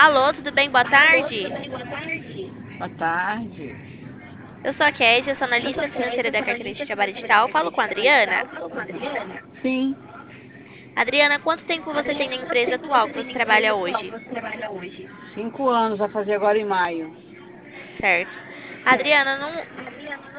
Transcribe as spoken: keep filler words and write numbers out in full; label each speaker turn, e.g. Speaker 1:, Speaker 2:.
Speaker 1: Alô, tudo bem? Boa tarde.
Speaker 2: Boa tarde.
Speaker 1: Eu sou a Kézia, sou analista financeira da Carteira de Trabalho Digital. Falo com a Adriana.
Speaker 2: Sim,
Speaker 1: Adriana, quanto tempo você tem na empresa atual que você trabalha hoje?
Speaker 2: cinco anos a fazer agora em maio.
Speaker 1: Certo. Adriana, não.